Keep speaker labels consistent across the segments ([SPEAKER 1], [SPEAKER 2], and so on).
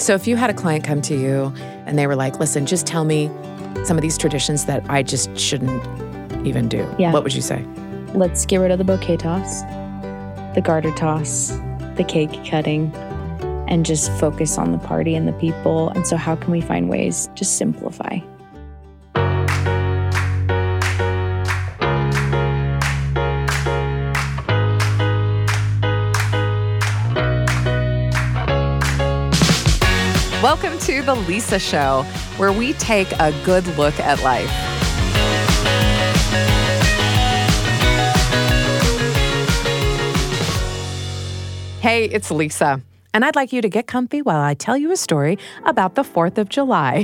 [SPEAKER 1] So if you had a client come to you and they were like, listen, just tell me some of these traditions that I just shouldn't even do, what would you say?
[SPEAKER 2] Let's get rid of the bouquet toss, the garter toss, the cake cutting, and just focus on the party and the people. And so how can we find ways to simplify?
[SPEAKER 1] Welcome to The Lisa Show, where we take a good look at life. Hey, it's Lisa, and I'd like you to get comfy while I tell you a story about the 4th of July.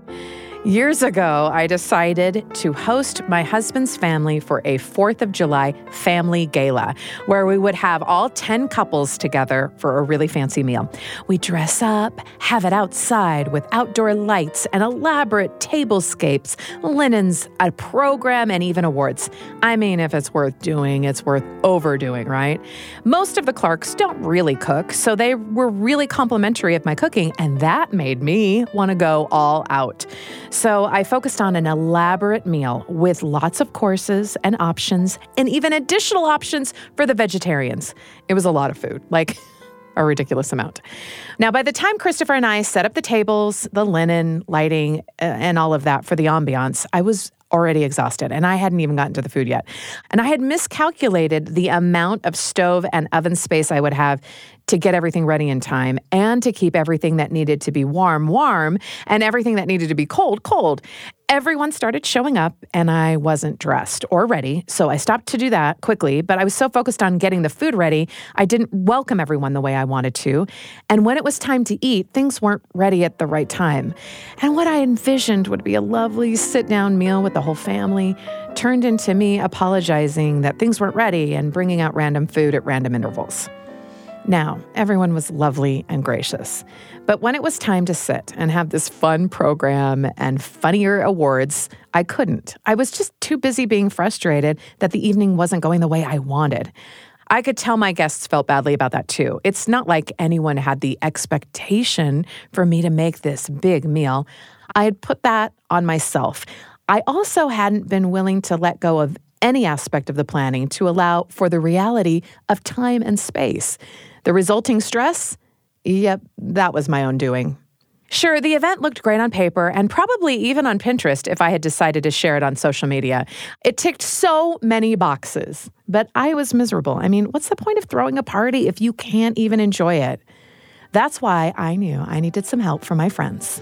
[SPEAKER 1] Years ago, I decided to host my husband's family for a 4th of July family gala, where we would have all 10 couples together for a really fancy meal. We dress up, have it outside with outdoor lights and elaborate tablescapes, linens, a program, and even awards. I mean, if it's worth doing, it's worth overdoing, right? Most of the Clarks don't really cook, so they were really complimentary of my cooking, and that made me want to go all out. So I focused on an elaborate meal with lots of courses and options and even additional options for the vegetarians. It was a lot of food, like a ridiculous amount. Now, by the time Christopher and I set up the tables, the linen, lighting, and all of that for the ambiance, I was already exhausted, and I hadn't even gotten to the food yet. And I had miscalculated the amount of stove and oven space I would have to get everything ready in time and to keep everything that needed to be warm, and everything that needed to be cold. Everyone started showing up, and I wasn't dressed or ready, so I stopped to do that quickly, but I was so focused on getting the food ready, I didn't welcome everyone the way I wanted to. And when it was time to eat, things weren't ready at the right time. And what I envisioned would be a lovely sit-down meal with the whole family turned into me apologizing that things weren't ready and bringing out random food at random intervals. Now, everyone was lovely and gracious, but when it was time to sit and have this fun program and funnier awards, I couldn't. I was just too busy being frustrated that the evening wasn't going the way I wanted. I could tell my guests felt badly about that too. It's not like anyone had the expectation for me to make this big meal. I had put that on myself. I also hadn't been willing to let go of any aspect of the planning to allow for the reality of time and space. The resulting stress? Yep, that was my own doing. Sure, the event looked great on paper and probably even on Pinterest if I had decided to share it on social media. It ticked so many boxes, but I was miserable. I mean, what's the point of throwing a party if you can't even enjoy it? That's why I knew I needed some help from my friends.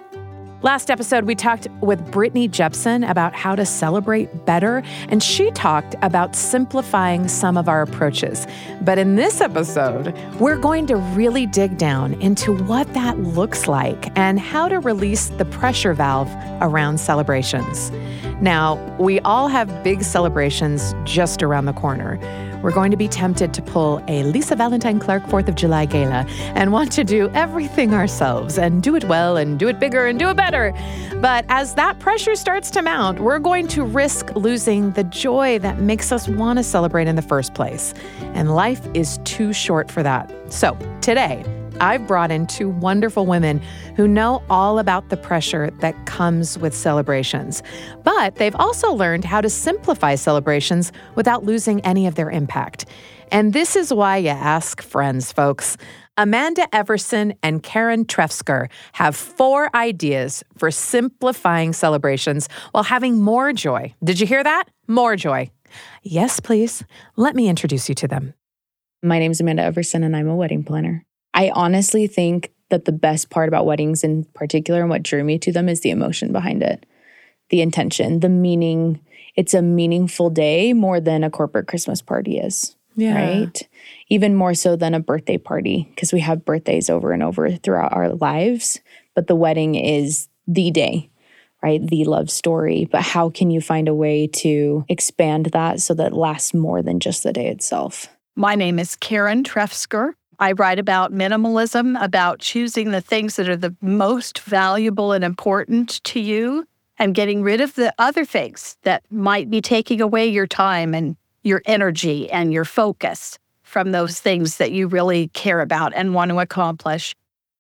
[SPEAKER 1] Last episode, we talked with Brittany Jepson about how to celebrate better, and she talked about simplifying some of our approaches. But in this episode, we're going to really dig down into what that looks like and how to release the pressure valve around celebrations. Now, we all have big celebrations just around the corner. We're going to be tempted to pull a Lisa Valentine Clark 4th of July gala and want to do everything ourselves and do it well and do it bigger and do it better. But as that pressure starts to mount, we're going to risk losing the joy that makes us want to celebrate in the first place. And life is too short for that. So today, I've brought in two wonderful women who know all about the pressure that comes with celebrations. But they've also learned how to simplify celebrations without losing any of their impact. And this is why you ask friends, folks. Amanda Everson and Karen Trefsker have 4 ideas for simplifying celebrations while having more joy. Did you hear that? More joy. Yes, please. Let me introduce you to them.
[SPEAKER 2] My name is Amanda Everson, and I'm a wedding planner. I honestly think that the best part about weddings in particular and what drew me to them is the emotion behind it, the intention, the meaning. It's a meaningful day more than a corporate Christmas party is, right? Even more so than a birthday party, because we have birthdays over and over throughout our lives. But the wedding is the day, right? The love story. But how can you find a way to expand that so that it lasts more than just the day itself?
[SPEAKER 3] My name is Karen Trefsker. I write about minimalism, about choosing the things that are the most valuable and important to you and getting rid of the other things that might be taking away your time and your energy and your focus from those things that you really care about and want to accomplish.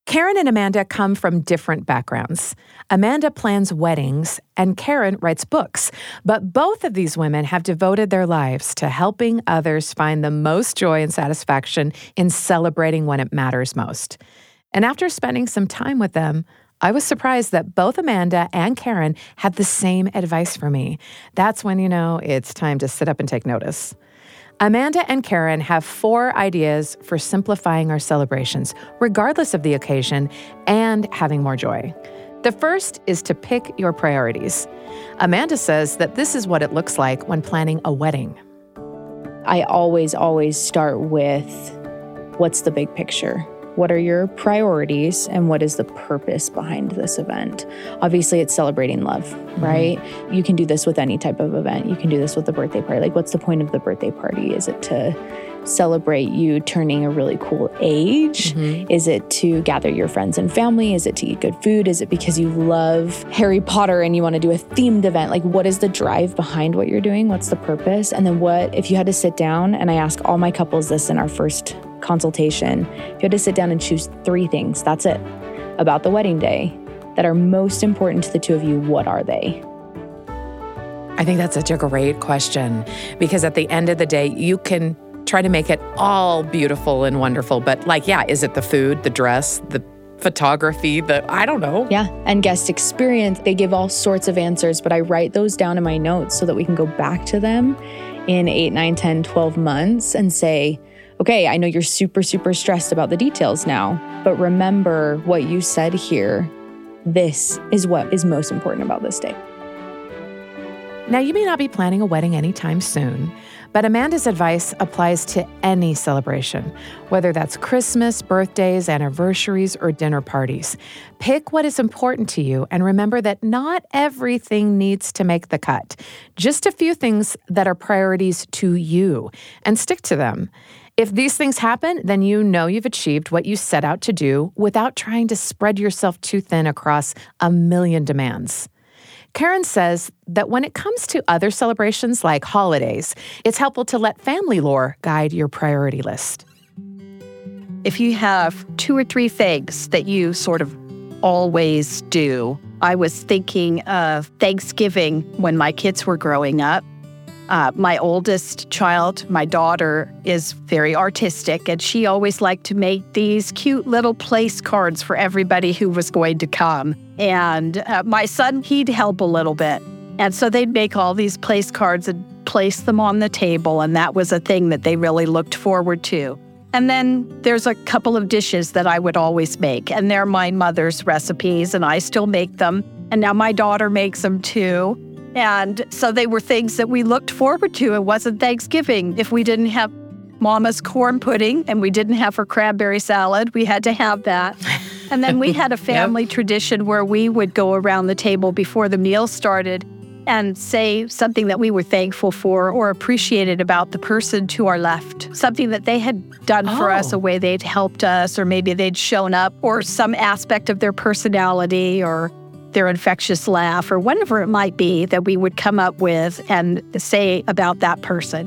[SPEAKER 1] Karen and Amanda come from different backgrounds. Amanda plans weddings and Karen writes books, but both of these women have devoted their lives to helping others find the most joy and satisfaction in celebrating when it matters most. And after spending some time with them, I was surprised that both Amanda and Karen had the same advice for me. That's when you know it's time to sit up and take notice. Amanda and Karen have 4 ideas for simplifying our celebrations, regardless of the occasion, and having more joy. The first is to pick your priorities. Amanda says that this is what it looks like when planning a wedding.
[SPEAKER 2] I always start with what's the big picture? What are your priorities and what is the purpose behind this event? Obviously, it's celebrating love, right? You can do this with any type of event. You can do this with a birthday party. Like, what's the point of the birthday party? Is it to celebrate you turning a really cool age? Is it to gather your friends and family? Is it to eat good food? Is it because you love Harry Potter and you want to do a themed event? Like, what is the drive behind what you're doing? What's the purpose? And then what, if you had to sit down, and I ask all my couples this in our first consultation, if you had to sit down and choose 3 things, that's it, about the wedding day that are most important to the two of you, what are they?
[SPEAKER 1] I think that's such a great question, because at the end of the day, you can try to make it all beautiful and wonderful, but is it the food, the dress, the photography, I don't know.
[SPEAKER 2] Yeah, and guest experience, they give all sorts of answers, but I write those down in my notes so that we can go back to them in 8, 9, 10, 12 months and say, okay, I know you're super stressed about the details now, but remember what you said here. This is what is most important about this day.
[SPEAKER 1] Now, you may not be planning a wedding anytime soon, but Amanda's advice applies to any celebration, whether that's Christmas, birthdays, anniversaries, or dinner parties. Pick what is important to you and remember that not everything needs to make the cut. Just a few things that are priorities to you, and stick to them. If these things happen, then you know you've achieved what you set out to do without trying to spread yourself too thin across a million demands. Karen says that when it comes to other celebrations like holidays, it's helpful to let family lore guide your priority list.
[SPEAKER 3] If you have 2 or 3 things that you sort of always do, I was thinking of Thanksgiving when my kids were growing up. My oldest child, my daughter, is very artistic, and she always liked to make these cute little place cards for everybody who was going to come. And my son, he'd help a little bit. And so they'd make all these place cards and place them on the table, and that was a thing that they really looked forward to. And then there's a couple of dishes that I would always make, and they're my mother's recipes, and I still make them. And now my daughter makes them too. And so they were things that we looked forward to. It wasn't Thanksgiving. If we didn't have Mama's corn pudding and we didn't have her cranberry salad, we had to have that. And then we had a family tradition where we would go around the table before the meal started and say something that we were thankful for or appreciated about the person to our left, something that they had done for us, a way they'd helped us, or maybe they'd shown up, or some aspect of their personality or their infectious laugh, or whatever it might be that we would come up with and say about that person.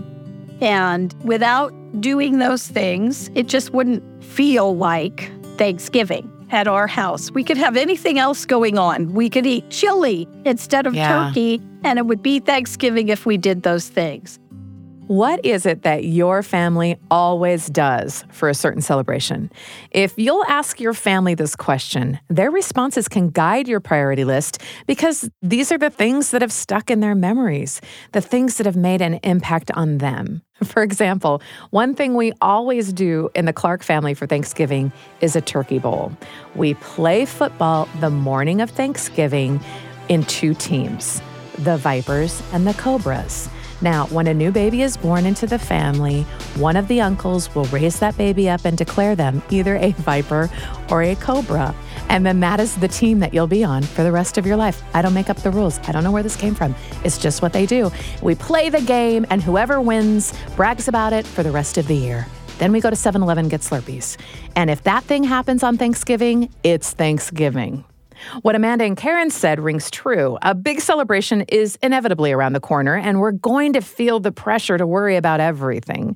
[SPEAKER 3] And without doing those things, it just wouldn't feel like Thanksgiving at our house. We could have anything else going on. We could eat chili instead of turkey, and it would be Thanksgiving if we did those things.
[SPEAKER 1] What is it that your family always does for a certain celebration? If you'll ask your family this question, their responses can guide your priority list because these are the things that have stuck in their memories, the things that have made an impact on them. For example, one thing we always do in the Clark family for Thanksgiving is a turkey bowl. We play football the morning of Thanksgiving in 2 teams, the Vipers and the Cobras. Now, when a new baby is born into the family, one of the uncles will raise that baby up and declare them either a Viper or a Cobra. And then that is the team that you'll be on for the rest of your life. I don't make up the rules. I don't know where this came from. It's just what they do. We play the game, and whoever wins brags about it for the rest of the year. Then we go to 7-Eleven, get Slurpees. And if that thing happens on Thanksgiving, it's Thanksgiving. What Amanda and Karen said rings true. A big celebration is inevitably around the corner, and we're going to feel the pressure to worry about everything.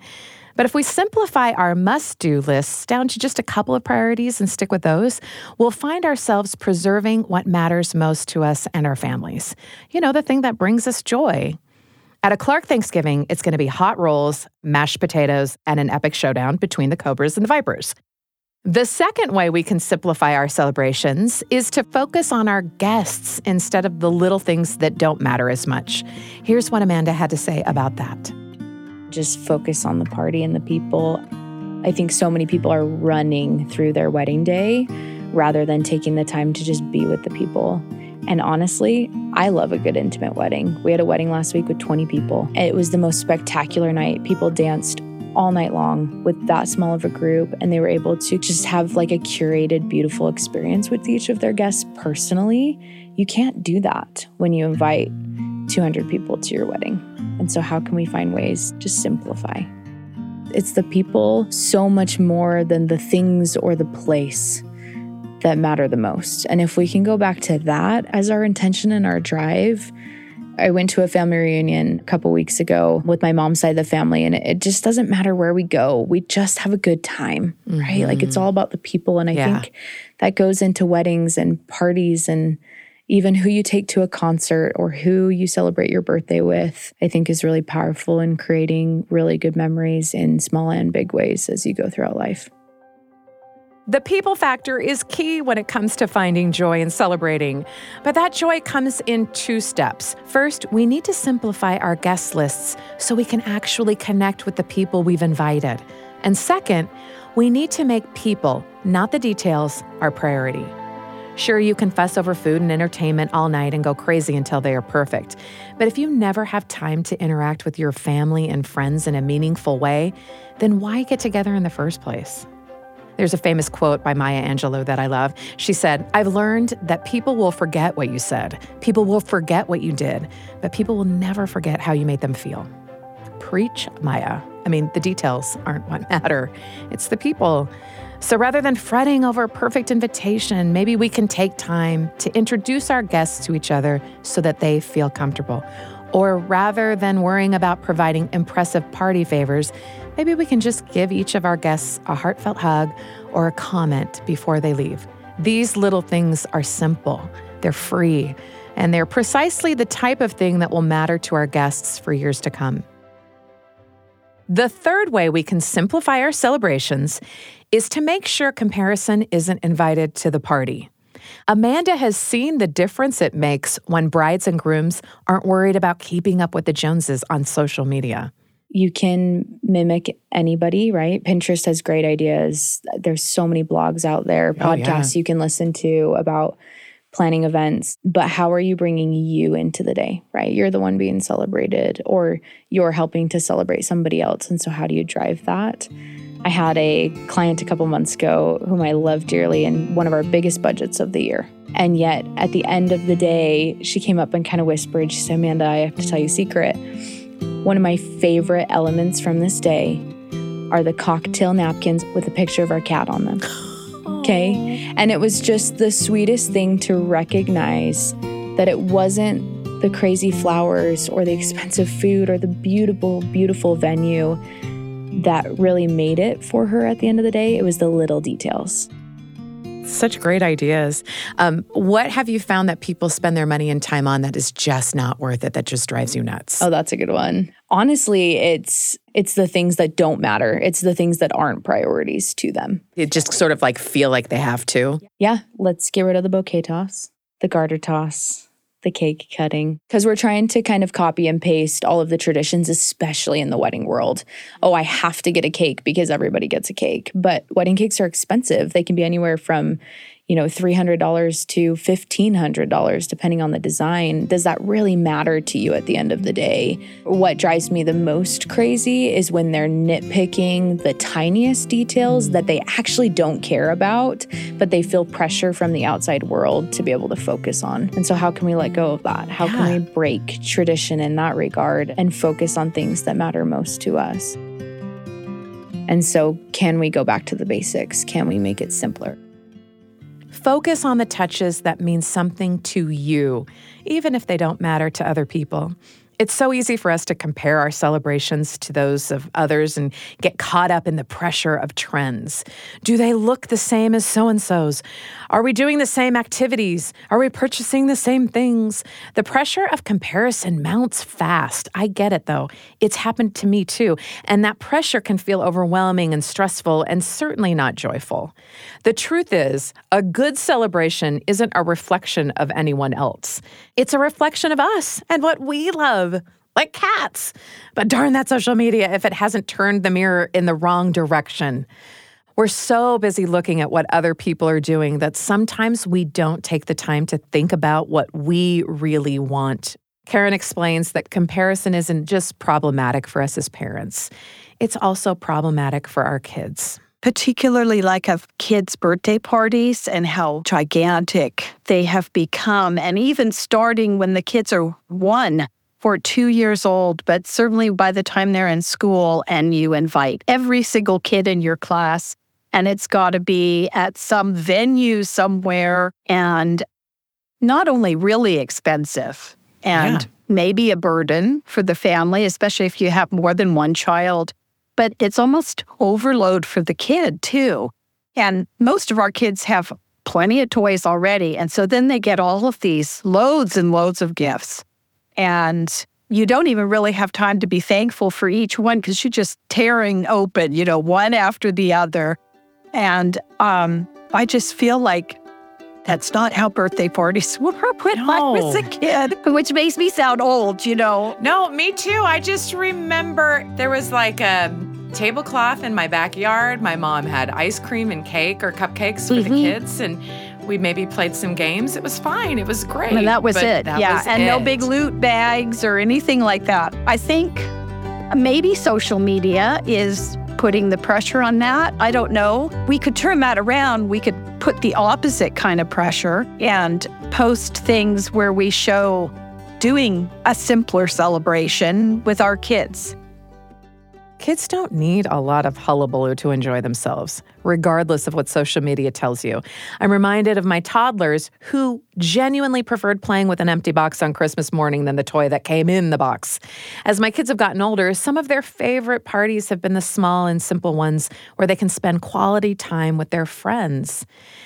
[SPEAKER 1] But if we simplify our must-do lists down to just a couple of priorities and stick with those, we'll find ourselves preserving what matters most to us and our families. You know, the thing that brings us joy. At a Clark Thanksgiving, it's going to be hot rolls, mashed potatoes, and an epic showdown between the Cobras and the Vipers. The second way we can simplify our celebrations is to focus on our guests instead of the little things that don't matter as much. Here's what Amanda had to say about that.
[SPEAKER 2] Just focus on the party and the people. I think so many people are running through their wedding day rather than taking the time to just be with the people. And honestly, I love a good intimate wedding. We had a wedding last week with 20 people. It was the most spectacular night. People danced all night long with that small of a group, and they were able to just have like a curated, beautiful experience with each of their guests personally. You can't do that when you invite 200 people to your wedding. And so how can we find ways to simplify? It's the people so much more than the things or the place that matter the most. And if we can go back to that as our intention and our drive. I went to a family reunion a couple weeks ago with my mom's side of the family, and it just doesn't matter where we go. We just have a good time, right? Like it's all about the people. And I think that goes into weddings and parties and even who you take to a concert or who you celebrate your birthday with, I think is really powerful in creating really good memories in small and big ways as you go throughout life.
[SPEAKER 1] The people factor is key when it comes to finding joy and celebrating. But that joy comes in two steps. First, we need to simplify our guest lists so we can actually connect with the people we've invited. And second, we need to make people, not the details, our priority. Sure, you can fuss over food and entertainment all night and go crazy until they are perfect. But if you never have time to interact with your family and friends in a meaningful way, then why get together in the first place? There's a famous quote by Maya Angelou that I love. She said, "I've learned that people will forget what you said. People will forget what you did, but people will never forget how you made them feel." Preach, Maya. I mean, the details aren't what matter. It's the people. So rather than fretting over a perfect invitation, maybe we can take time to introduce our guests to each other so that they feel comfortable. Or rather than worrying about providing impressive party favors, maybe we can just give each of our guests a heartfelt hug or a comment before they leave. These little things are simple, they're free, and they're precisely the type of thing that will matter to our guests for years to come. The third way we can simplify our celebrations is to make sure comparison isn't invited to the party. Amanda has seen the difference it makes when brides and grooms aren't worried about keeping up with the Joneses on social media.
[SPEAKER 2] You can mimic anybody, right? Pinterest has great ideas. There's so many blogs out there, podcasts you can listen to about planning events. But how are you bringing you into the day, right? You're the one being celebrated, or you're helping to celebrate somebody else. And so how do you drive that? I had a client a couple months ago whom I love dearly and one of our biggest budgets of the year. And yet at the end of the day, she came up and kind of whispered, she said, "Amanda, I have to tell you a secret. One of my favorite elements from this day are the cocktail napkins with a picture of our cat on them." Okay? And it was just the sweetest thing to recognize that it wasn't the crazy flowers or the expensive food or the beautiful, beautiful venue that really made it for her at the end of the day. It was the little details.
[SPEAKER 1] Such great ideas. What have you found that people spend their money and time on that is just not worth it, that just drives you nuts?
[SPEAKER 2] Oh, that's a good one. Honestly, it's the things that don't matter. It's the things that aren't priorities to them.
[SPEAKER 1] It just sort of like feel like they have to.
[SPEAKER 2] Yeah, let's get rid of the bouquet toss, the garter toss, the cake cutting, because we're trying to kind of copy and paste all of the traditions, especially in the wedding world. Oh, I have to get a cake because everybody gets a cake. But wedding cakes are expensive. They can be anywhere from, $300 to $1,500, depending on the design. Does that really matter to you at the end of the day? What drives me the most crazy is when they're nitpicking the tiniest details that they actually don't care about, but they feel pressure from the outside world to be able to focus on. And so how can we let go of that? How can we break tradition in that regard and focus on things that matter most to us? And so can we go back to the basics? Can we make it simpler?
[SPEAKER 1] Focus on the touches that mean something to you, even if they don't matter to other people. It's so easy for us to compare our celebrations to those of others and get caught up in the pressure of trends. Do they look the same as so-and-so's? Are we doing the same activities? Are we purchasing the same things? The pressure of comparison mounts fast. I get it, though. It's happened to me, too. And that pressure can feel overwhelming and stressful and certainly not joyful. The truth is, a good celebration isn't a reflection of anyone else. It's a reflection of us and what we love. Like cats. But darn that social media if it hasn't turned the mirror in the wrong direction. We're so busy looking at what other people are doing that sometimes we don't take the time to think about what we really want. Karen explains that comparison isn't just problematic for us as parents. It's also problematic for our kids.
[SPEAKER 3] Particularly like of kids' birthday parties and how gigantic they have become. And even starting when the kids are 1 or 2 years old, but certainly by the time they're in school and you invite every single kid in your class, and it's got to be at some venue somewhere, and not only really expensive and maybe a burden for the family, especially if you have more than one child, but it's almost overload for the kid too. And most of our kids have plenty of toys already, and so then they get all of these loads and loads of gifts. And you don't even really have time to be thankful for each one because you're just tearing open, one after the other. And I just feel like that's not how birthday parties were when I was a kid, which makes me sound old,
[SPEAKER 1] No, me too. I just remember there was like a tablecloth in my backyard. My mom had ice cream and cake or cupcakes for the kids, and we maybe played some games. It was fine. It was great.
[SPEAKER 3] And that was it. No big loot bags or anything like that. I think maybe social media is putting the pressure on that. I don't know. We could turn that around. We could put the opposite kind of pressure and post things where we show doing a simpler celebration with our kids.
[SPEAKER 1] Kids don't need a lot of hullabaloo to enjoy themselves, regardless of what social media tells you. I'm reminded of my toddlers who genuinely preferred playing with an empty box on Christmas morning than the toy that came in the box. As my kids have gotten older, some of their favorite parties have been the small and simple ones where they can spend quality time with their friends.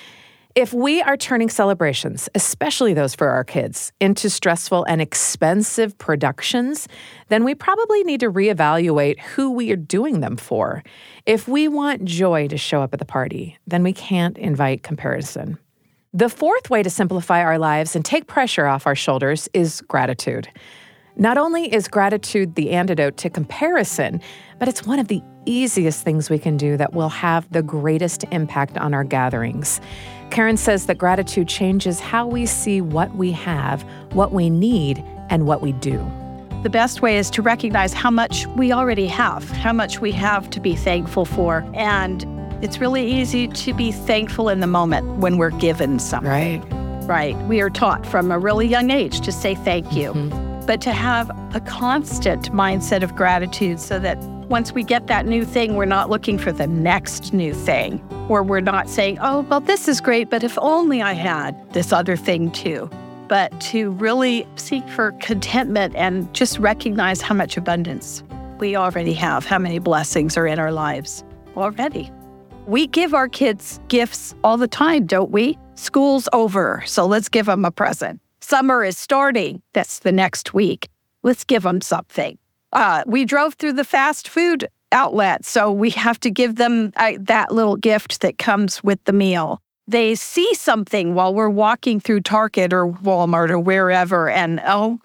[SPEAKER 1] If we are turning celebrations, especially those for our kids, into stressful and expensive productions, then we probably need to reevaluate who we are doing them for. If we want joy to show up at the party, then we can't invite comparison. The fourth way to simplify our lives and take pressure off our shoulders is gratitude. Not only is gratitude the antidote to comparison, but it's one of the easiest things we can do that will have the greatest impact on our gatherings. Karen says that gratitude changes how we see what we have, what we need, and what we do.
[SPEAKER 3] The best way is to recognize how much we already have, how much we have to be thankful for. And it's really easy to be thankful in the moment when we're given something. Right. We are taught from a really young age to say thank you, but to have a constant mindset of gratitude so that once we get that new thing, we're not looking for the next new thing, or we're not saying, oh, well, this is great, but if only I had this other thing too. But to really seek for contentment and just recognize how much abundance we already have, how many blessings are in our lives already. We give our kids gifts all the time, don't we? School's over, so let's give them a present. Summer is starting. That's the next week. Let's give them something. We drove through the fast food outlet, so we have to give them that little gift that comes with the meal. They see something while we're walking through Target or Walmart or wherever, and,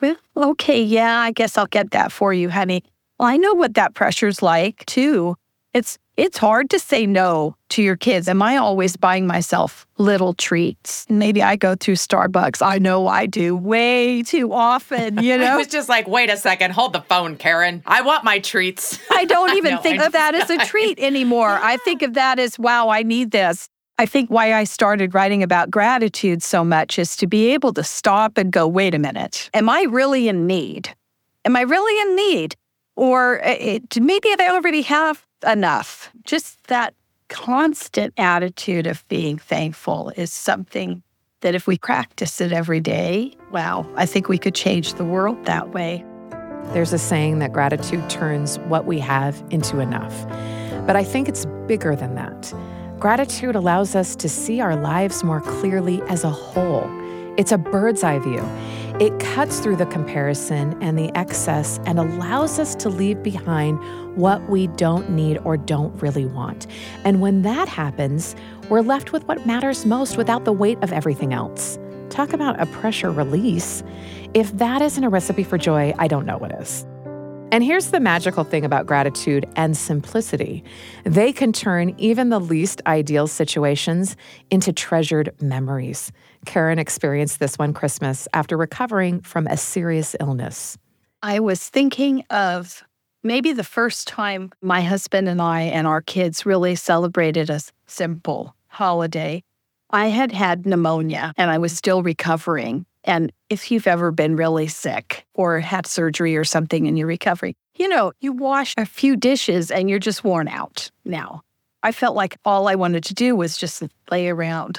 [SPEAKER 3] okay, yeah, I guess I'll get that for you, honey. Well, I know what that pressure's like, too. It's hard to say no to your kids. Am I always buying myself little treats? Maybe I go through Starbucks. I know I do way too often,
[SPEAKER 1] I was just like, wait a second, hold the phone, Karen. I want my treats.
[SPEAKER 3] I don't even think of that as a treat anymore. I think of that as, wow, I need this. I think why I started writing about gratitude so much is to be able to stop and go, wait a minute, am I really in need? Am I really in need? Or maybe they already have enough. Just that constant attitude of being thankful is something that if we practice it every day, wow, I think we could change the world that way.
[SPEAKER 1] There's a saying that gratitude turns what we have into enough. But I think it's bigger than that. Gratitude allows us to see our lives more clearly as a whole. It's a bird's eye view. It cuts through the comparison and the excess and allows us to leave behind what we don't need or don't really want. And when that happens, we're left with what matters most without the weight of everything else. Talk about a pressure release. If that isn't a recipe for joy, I don't know what is. And here's the magical thing about gratitude and simplicity. They can turn even the least ideal situations into treasured memories. Karen experienced this one Christmas after recovering from a serious illness.
[SPEAKER 3] I was thinking of maybe the first time my husband and I and our kids really celebrated a simple holiday. I had had pneumonia and I was still recovering. And if you've ever been really sick or had surgery or something and you're recovering, you wash a few dishes and you're just worn out now. I felt like all I wanted to do was just lay around.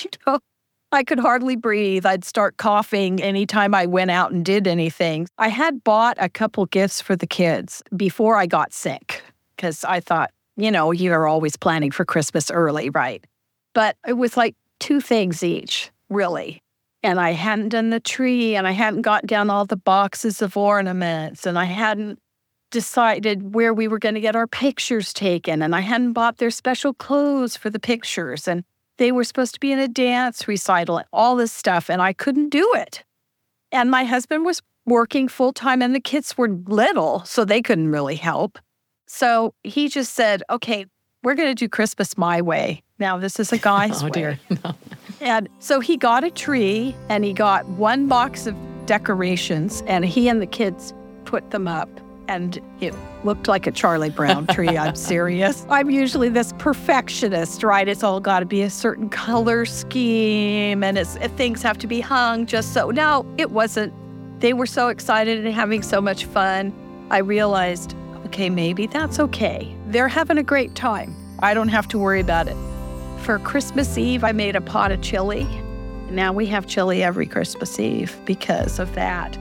[SPEAKER 3] I could hardly breathe. I'd start coughing anytime I went out and did anything. I had bought a couple gifts for the kids before I got sick because I thought, you're always planning for Christmas early, right? But it was like 2 things each, really. And I hadn't done the tree, and I hadn't got down all the boxes of ornaments, and I hadn't decided where we were going to get our pictures taken, and I hadn't bought their special clothes for the pictures, and they were supposed to be in a dance recital, and all this stuff, and I couldn't do it. And my husband was working full-time, and the kids were little, so they couldn't really help. So he just said, okay, we're going to do Christmas my way. Now, this is a guy's way.
[SPEAKER 1] Oh, dear. No.
[SPEAKER 3] And so he got a tree, and he got 1 box of decorations, and he and the kids put them up. And it looked like a Charlie Brown tree. I'm serious. I'm usually this perfectionist, right? It's all got to be a certain color scheme, and things have to be hung just so. No, it wasn't. They were so excited and having so much fun. I realized, okay, maybe that's okay. They're having a great time. I don't have to worry about it. For Christmas Eve, I made a pot of chili. Now we have chili every Christmas Eve because of that.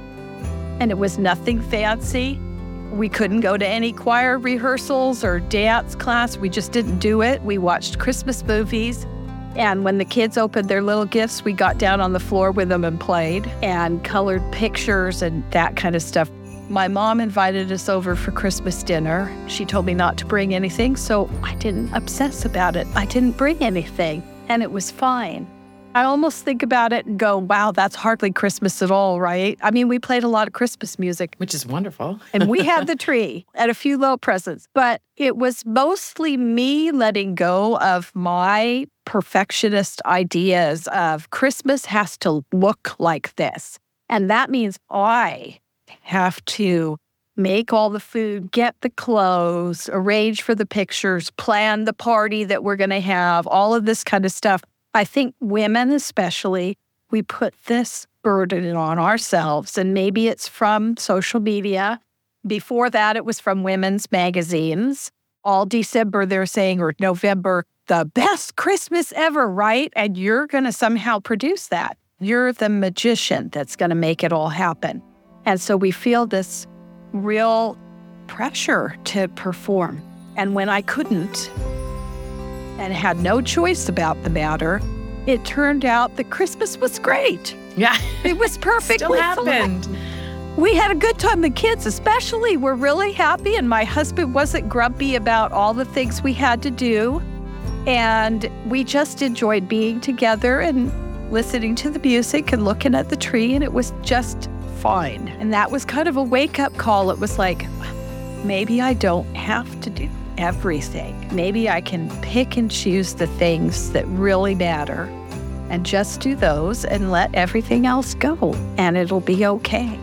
[SPEAKER 3] And it was nothing fancy. We couldn't go to any choir rehearsals or dance class. We just didn't do it. We watched Christmas movies. And when the kids opened their little gifts, we got down on the floor with them and played and colored pictures and that kind of stuff. My mom invited us over for Christmas dinner. She told me not to bring anything, so I didn't obsess about it. I didn't bring anything, and it was fine. I almost think about it and go, wow, that's hardly Christmas at all, right? I mean, we played a lot of Christmas music.
[SPEAKER 1] Which is wonderful.
[SPEAKER 3] And we had the tree and a few little presents. But it was mostly me letting go of my perfectionist ideas of Christmas has to look like this. And that means I have to make all the food, get the clothes, arrange for the pictures, plan the party that we're going to have, all of this kind of stuff. I think women especially, we put this burden on ourselves, and maybe it's from social media. Before that, it was from women's magazines. All December, they're saying, or November, the best Christmas ever, right? And you're going to somehow produce that. You're the magician that's going to make it all happen. And so we feel this real pressure to perform. And when I couldn't and had no choice about the matter, it turned out that Christmas was great.
[SPEAKER 1] Yeah.
[SPEAKER 3] It was perfectly
[SPEAKER 1] Still happened.
[SPEAKER 3] We had a good time. The kids especially were really happy, and my husband wasn't grumpy about all the things we had to do. And we just enjoyed being together and listening to the music and looking at the tree, and it was just fine. And that was kind of a wake-up call. It was like, maybe I don't have to do everything. Maybe I can pick and choose the things that really matter and just do those and let everything else go, and it'll be okay.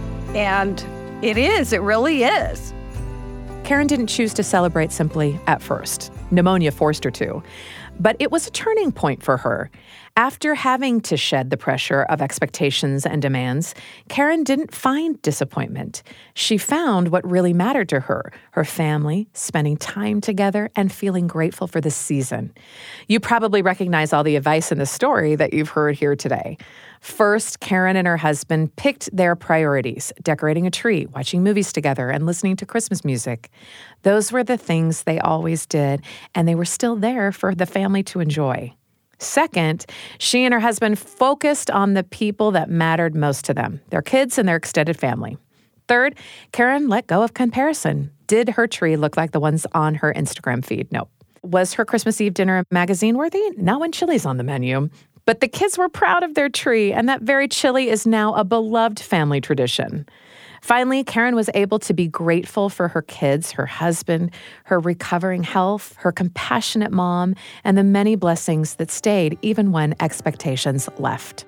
[SPEAKER 3] And it really is.
[SPEAKER 1] Karen didn't choose to celebrate simply at first. Pneumonia forced her to. But it was a turning point for her. After having to shed the pressure of expectations and demands, Karen didn't find disappointment. She found what really mattered to her family, spending time together, and feeling grateful for the season. You probably recognize all the advice in the story that you've heard here today. First, Karen and her husband picked their priorities, decorating a tree, watching movies together, and listening to Christmas music. Those were the things they always did, and they were still there for the family to enjoy. Second, she and her husband focused on the people that mattered most to them, their kids and their extended family. Third, Karen let go of comparison. Did her tree look like the ones on her Instagram feed? No. Was her Christmas Eve dinner magazine worthy? Not when chili's on the menu. But the kids were proud of their tree, and that very chili is now a beloved family tradition. Finally, Karen was able to be grateful for her kids, her husband, her recovering health, her compassionate mom, and the many blessings that stayed even when expectations left.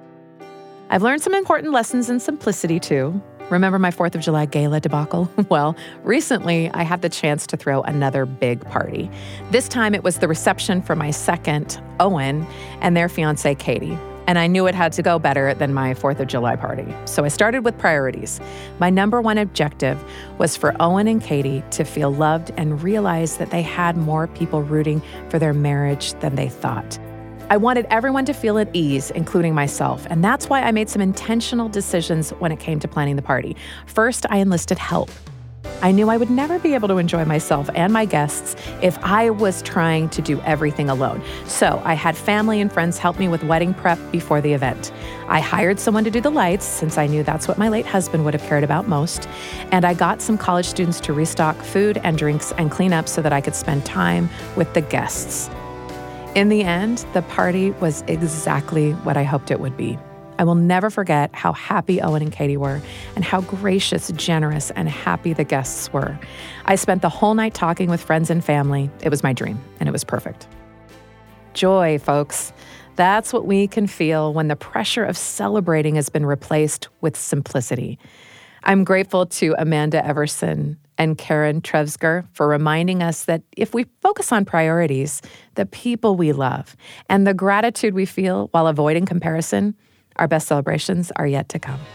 [SPEAKER 1] I've learned some important lessons in simplicity, too. Remember my 4th of July gala debacle? Well, recently I had the chance to throw another big party. This time it was the reception for my second, Owen, and their fiancée, Katie. And I knew it had to go better than my 4th of July party. So I started with priorities. My number one objective was for Owen and Katie to feel loved and realize that they had more people rooting for their marriage than they thought. I wanted everyone to feel at ease, including myself, and that's why I made some intentional decisions when it came to planning the party. First, I enlisted help. I knew I would never be able to enjoy myself and my guests if I was trying to do everything alone. So I had family and friends help me with wedding prep before the event. I hired someone to do the lights, since I knew that's what my late husband would have cared about most. And I got some college students to restock food and drinks and clean up so that I could spend time with the guests. In the end, the party was exactly what I hoped it would be. I will never forget how happy Owen and Katie were and how gracious, generous, and happy the guests were. I spent the whole night talking with friends and family. It was my dream, and it was perfect. Joy, folks. That's what we can feel when the pressure of celebrating has been replaced with simplicity. I'm grateful to Amanda Everson and Karen Trefzger for reminding us that if we focus on priorities, the people we love, and the gratitude we feel while avoiding comparison, our best celebrations are yet to come.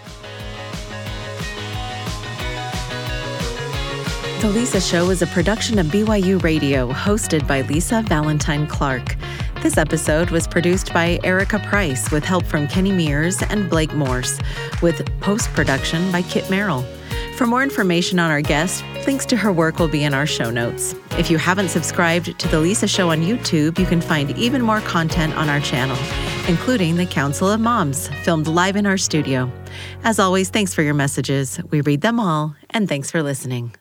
[SPEAKER 4] The Lisa Show is a production of BYU Radio, hosted by Lisa Valentine Clark. This episode was produced by Erica Price with help from Kenny Mears and Blake Morse, with post-production by Kit Merrill. For more information on our guest, links to her work will be in our show notes. If you haven't subscribed to The Lisa Show on YouTube, you can find even more content on our channel, including the Council of Moms, filmed live in our studio. As always, thanks for your messages. We read them all, and thanks for listening.